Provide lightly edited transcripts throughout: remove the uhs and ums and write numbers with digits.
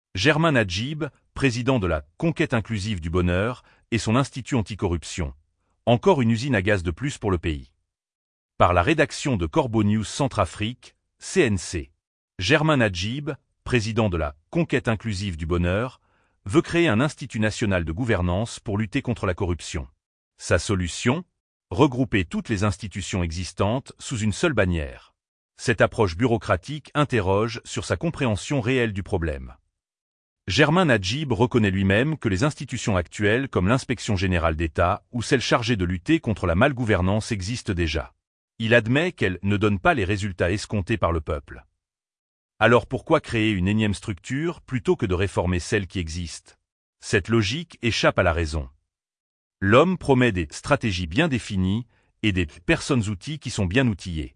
Germain Nadjib, président de la Conquête inclusive du bonheur, et son Institut anticorruption. Encore une usine à gaz de plus pour le pays. Par la rédaction de Corbeau News Centrafrique, CNC. Germain Nadjib, président de la Conquête inclusive du bonheur, veut créer un institut national de gouvernance pour lutter contre la corruption. Sa solution ? Regrouper toutes les institutions existantes sous une seule bannière. Cette approche bureaucratique interroge sur sa compréhension réelle du problème. Germain Nadjib reconnaît lui-même que les institutions actuelles comme l'Inspection générale d'État ou celles chargées de lutter contre la malgouvernance existent déjà. Il admet qu'elles ne donnent pas les résultats escomptés par le peuple. Alors pourquoi créer une énième structure plutôt que de réformer celles qui existent ? Cette logique échappe à la raison. L'homme promet des stratégies bien définies et des personnes-outils qui sont bien outillées.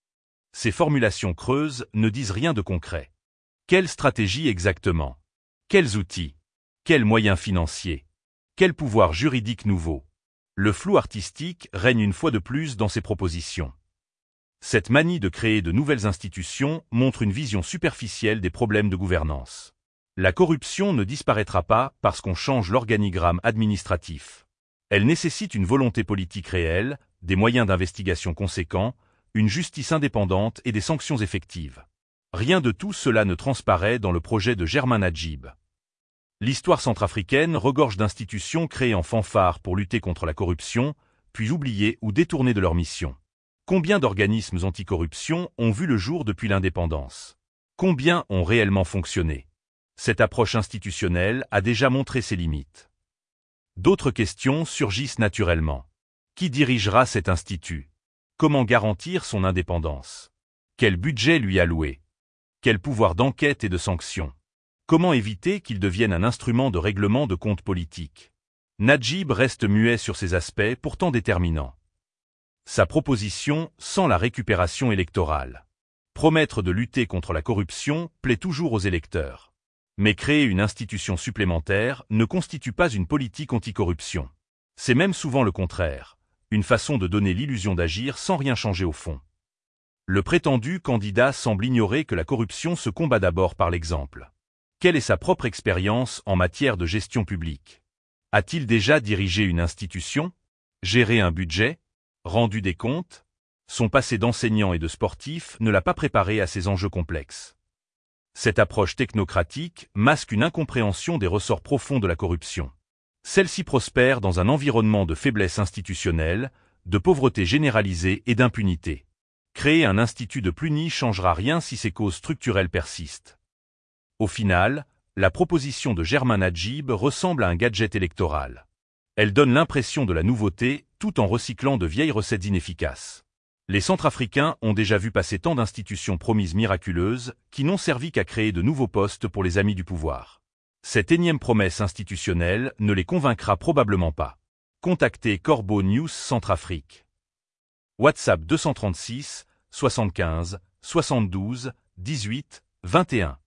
Ces formulations creuses ne disent rien de concret. Quelle stratégie exactement ? Quels outils ? Quels moyens financiers ? Quel pouvoir juridique nouveau ? Le flou artistique règne une fois de plus dans ces propositions. Cette manie de créer de nouvelles institutions montre une vision superficielle des problèmes de gouvernance. La corruption ne disparaîtra pas parce qu'on change l'organigramme administratif. Elle nécessite une volonté politique réelle, des moyens d'investigation conséquents, une justice indépendante et des sanctions effectives. Rien de tout cela ne transparaît dans le projet de Germain Nadjib. L'histoire centrafricaine regorge d'institutions créées en fanfare pour lutter contre la corruption, puis oubliées ou détournées de leur mission. Combien d'organismes anticorruption ont vu le jour depuis l'indépendance ? Combien ont réellement fonctionné ? Cette approche institutionnelle a déjà montré ses limites. D'autres questions surgissent naturellement. Qui dirigera cet institut ? Comment garantir son indépendance ? Quel budget lui allouer ? Quel pouvoir d'enquête et de sanction ? Comment éviter qu'il devienne un instrument de règlement de comptes politiques ? Nadjib reste muet sur ces aspects pourtant déterminants. Sa proposition sent la récupération électorale. Promettre de lutter contre la corruption plaît toujours aux électeurs. Mais créer une institution supplémentaire ne constitue pas une politique anticorruption. C'est même souvent le contraire, une façon de donner l'illusion d'agir sans rien changer au fond. Le prétendu candidat semble ignorer que la corruption se combat d'abord par l'exemple. Quelle est sa propre expérience en matière de gestion publique ? A-t-il déjà dirigé une institution ? Géré un budget ? Rendu des comptes ? Son passé d'enseignant et de sportif ne l'a pas préparé à ces enjeux complexes. Cette approche technocratique masque une incompréhension des ressorts profonds de la corruption. Celle-ci prospère dans un environnement de faiblesse institutionnelle, de pauvreté généralisée et d'impunité. Créer un institut de plus n'y changera rien si ces causes structurelles persistent. Au final, la proposition de Germain Nadjib ressemble à un gadget électoral. Elle donne l'impression de la nouveauté tout en recyclant de vieilles recettes inefficaces. Les Centrafricains ont déjà vu passer tant d'institutions promises miraculeuses qui n'ont servi qu'à créer de nouveaux postes pour les amis du pouvoir. Cette énième promesse institutionnelle ne les convaincra probablement pas. Contactez Corbeau News Centrafrique. WhatsApp 236 75 72 18 21.